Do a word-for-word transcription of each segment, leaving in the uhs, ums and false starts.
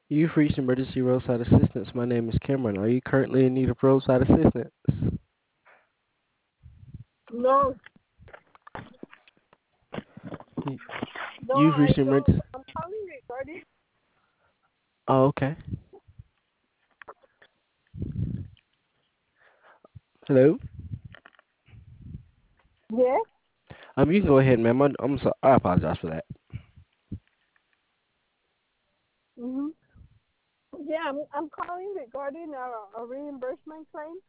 You've reached emergency roadside assistance. My name is Cameron. Are you currently in need of roadside assistance? No, Y- no, You've I reached don't. emergency. I'm calling regarding. Oh, okay. Hello. Yes. Um, you can go ahead, ma'am. I'm, I'm so I apologize for that. Mm-hmm. Yeah, I'm, I'm calling regarding a, a reimbursement claim.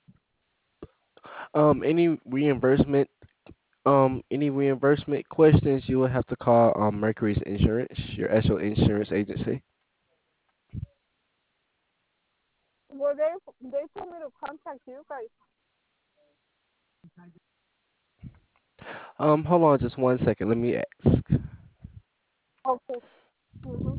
Um, any reimbursement, um, any reimbursement questions, you will have to call um Mercury's Insurance, your actual insurance agency. Well, they they told me to contact you guys. Um, hold on just one second. Let me ask. Okay. Mm-hmm.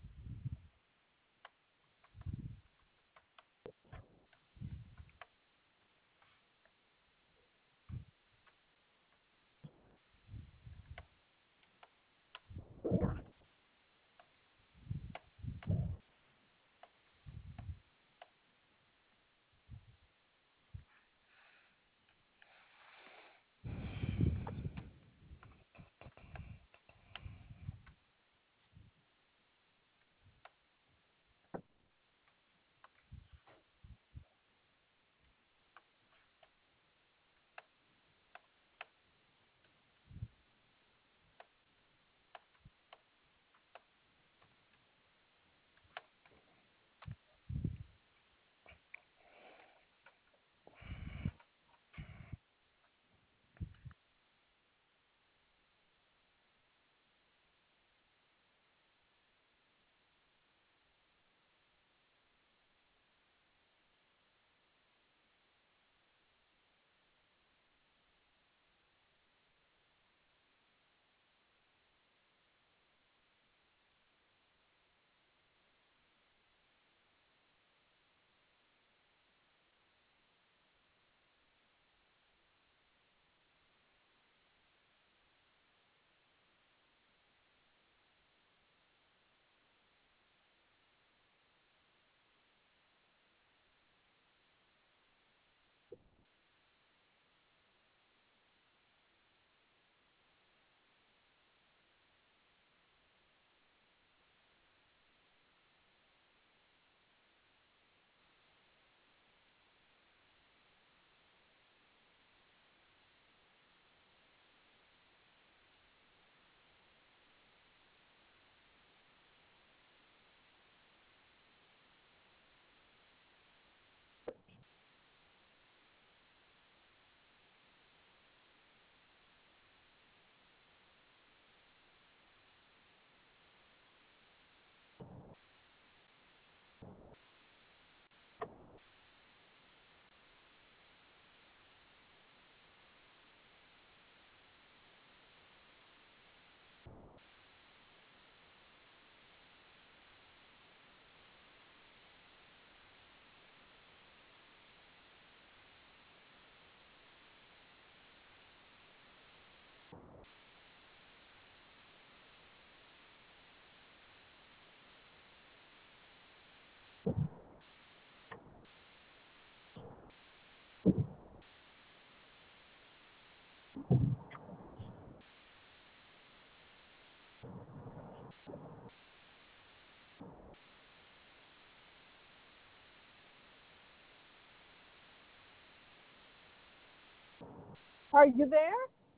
Are you there?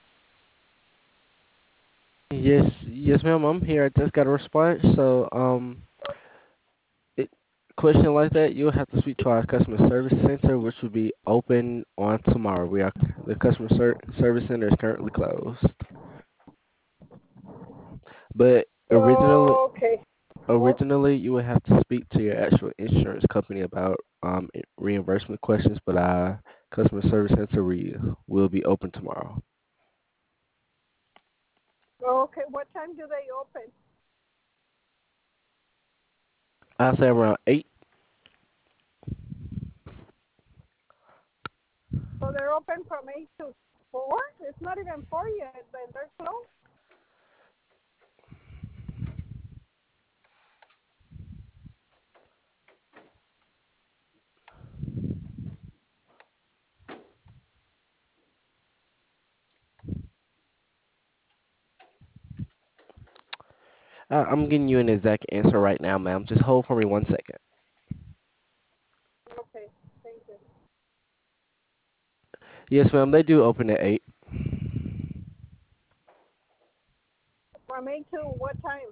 Yes, yes, ma'am. I'm here. I just got a response. So, um, it, question like that, you'll have to speak to our customer service center, which will be open on tomorrow. We are the customer ser- service center is currently closed, but originally, Okay. Well, originally you would have to speak to your actual insurance company about um i- reimbursement questions. But our customer service center we will be open tomorrow. okay. What time do they open? I'll say around eight. So they're open from eight to four. It's not even four yet, but they're closed. I, I'm getting you an exact answer right now, ma'am. Just hold for me one second. Okay, thank you. Yes, ma'am. They do open at eight. From eight to what time?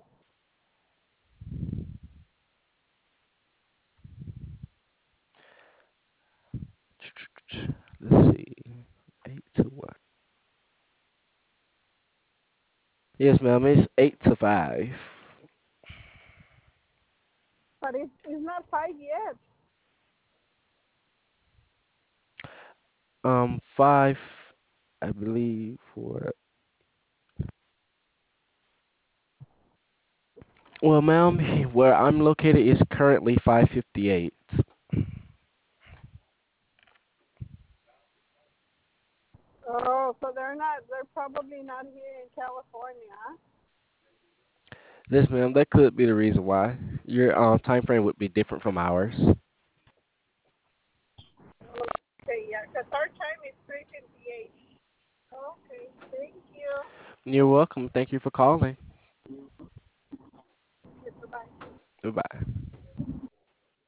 Let's see. Eight to what? Yes, ma'am. It's eight to five. But it's, it's not five yet. Um, five, I believe. For well, ma'am, where I'm located is currently five fifty-eight. Oh, so they're not, they're probably not here in California, huh? Yes, ma'am. That could be the reason why your um time frame would be different from ours. Okay, yeah, because our time is three fifty-eight. Okay, thank you. You're welcome. Thank you for calling. Goodbye. Goodbye.